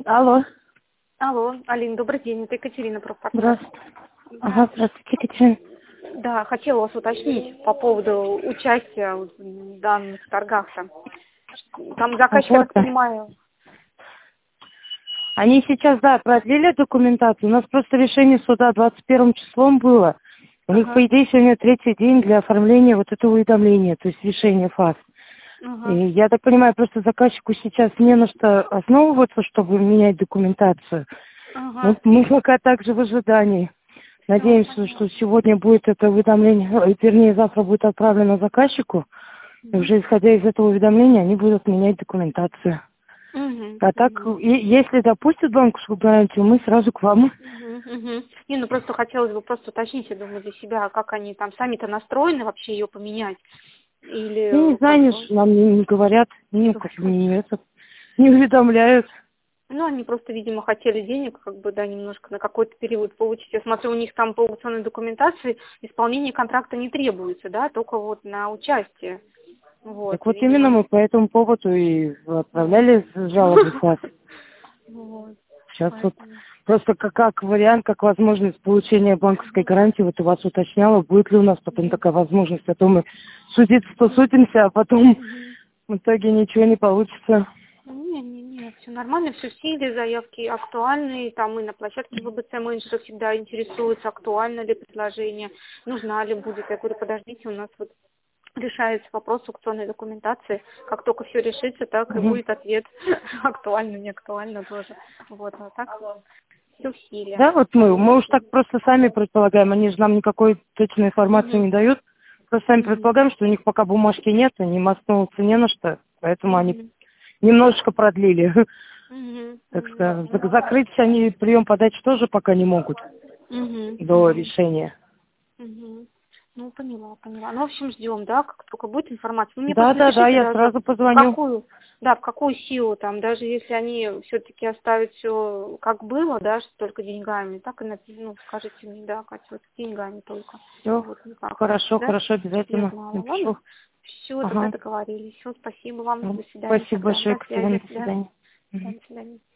Алло. Алло, Алин, добрый день, это Екатерина Пропартнер. Здравствуйте. Ага, здравствуйте, Екатерина. Да, хотела вас уточнить по поводу участия в данных торгах. Там заказчик, я Вот. так понимаю. Они сейчас, да, продлили документацию. У нас просто решение суда 21 числом было. У них, по Ага, идее, сегодня третий день для оформления вот этого уведомления, то есть решения ФАС. И ага, я так понимаю, просто заказчику сейчас не на что основываться, чтобы менять документацию. ага, Вот мы пока также в ожидании. все, Надеемся, понятно. что сегодня будет это уведомление, вернее, завтра будет отправлено заказчику. И Угу. уже исходя из этого уведомления, они будут менять документацию. Угу, А так, угу. если допустят банковскую гарантию, мы сразу к вам. Угу. Не, ну просто хотелось бы просто уточнить, я думаю, для себя, как они там сами-то настроены вообще ее поменять. Я не Или знаю, как бы нам не говорят, не как бы говорят. не уведомляют. Ну, они просто, видимо, хотели денег, как бы, да, немножко на какой-то период получить. Я смотрю, у них там по аукционной документации исполнение контракта не требуется, да, только вот на участие. Вот, Так и, вот именно видимо, мы по этому поводу и вот. отправляли жалобы в ФАС. Вот, Сейчас вот поэтому. просто как вариант, как возможность получения банковской гарантии, вот у вас уточняла, будет ли у нас потом такая возможность, а то мы судиться-то судимся, а потом Мгм. в итоге ничего не получится. Не, все нормально, все в силе, заявки актуальные, там и на площадке ВБЦ менеджеры всегда интересуются, актуально ли предложение, нужна ли будет. Я говорю, подождите, у нас вот решается вопрос аукционной документации. Как только все решится, так и Мгм. будет ответ, актуально, не актуально тоже. Вот, а так все в силе. Да, вот мы уж так просто сами предполагаем, они же нам никакой точной информации Мгм. не дают. Просто сами Мгм. предполагаем, что у них пока бумажки нет, они им основываться не на что, поэтому они Мгм. немножечко продлили. Мгм. Так Мгм. что закрыть они прием подачи тоже пока не могут Мгм. до Мгм. решения. Мгм. Ну, поняла. Ну, в общем, ждем, да, как только будет информация. Вы мне Да, просто да, да, напишите я даже, сразу в позвоню. какую, да, в какую силу там, даже если они все-таки оставят все как было, да, что только деньгами, так и ну, скажите мне, да, Катя, вот деньгами только. Все, Вот никак иначе, хорошо, да, хорошо, чтобы я обязательно знала. Ладно? напишу. Все, тогда Ага. договорились. Все, спасибо вам. Ну, До свидания спасибо тогда. большое, До Екатерина, связи. до Да, свидания. да, Мгм. до свидания.